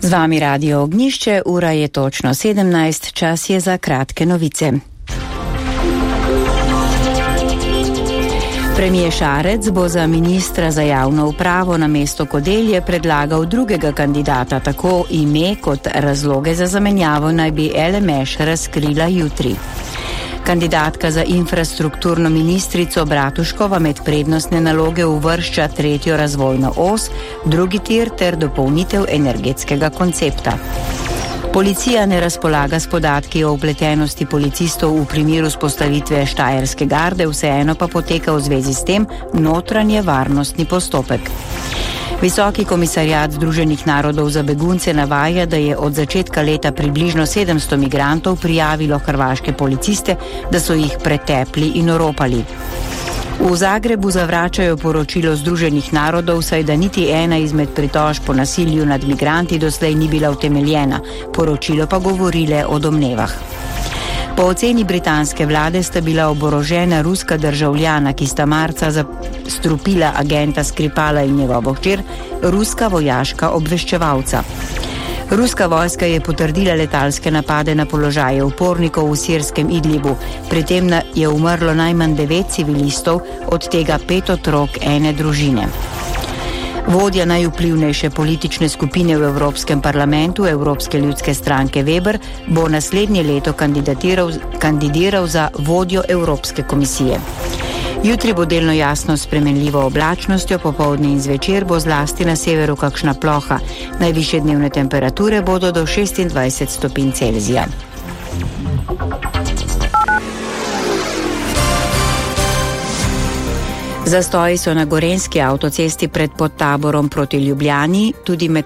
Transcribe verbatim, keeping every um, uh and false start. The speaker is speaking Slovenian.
Z vami Radio Ognjišče, ura je točno sedemnajst, čas je za kratke novice. Premijer Šarec bo za ministra za javno upravo na mesto Kodelje predlagal drugega kandidata, tako ime kot razloge za zamenjavo naj bi L M Š razkrila jutri. Kandidatka za infrastrukturno ministrico Bratuškova med prednostne naloge uvršča tretjo razvojno os, drugi tir ter dopolnitev energetskega koncepta. Policija ne razpolaga s podatki o vpletenosti policistov v primeru vzpostavitve Štajerske garde, vseeno pa poteka v zvezi s tem notranje varnostni postopek. Visoki komisarjat Združenih narodov za begunce navaja, da je od začetka leta približno sedemsto migrantov prijavilo hrvaške policiste, da so jih pretepli in oropali. V Zagrebu zavračajo poročilo Združenih narodov, saj da niti ena izmed pritožb po nasilju nad migranti doslej ni bila utemeljena, poročilo pa govorile o domnevah. Po oceni britanske vlade sta bila oborožena ruska državljana, ki sta marca zastrupila agenta Skripala in njegovo hčer, ruska vojaška obveščevalca. Ruska vojska je potrdila letalske napade na položaje upornikov v sirskem Idlibu. Pri tem je umrlo najmanj devet civilistov, od tega pet otrok ene družine. Vodja najvplivnejše politične skupine v Evropskem parlamentu, Evropske ljudske stranke Weber, bo naslednje leto kandidatiral, kandidiral za vodjo Evropske komisije. Jutri bo delno jasno s spremenljivo oblačnostjo, popoldne in zvečer bo zlasti na severu kakšna ploha. Najvišje dnevne temperature bodo do šestindvajset stopinj Celzija. Zastoji so na gorenjski avtocesti pred Podtaborom proti Ljubljani, tudi med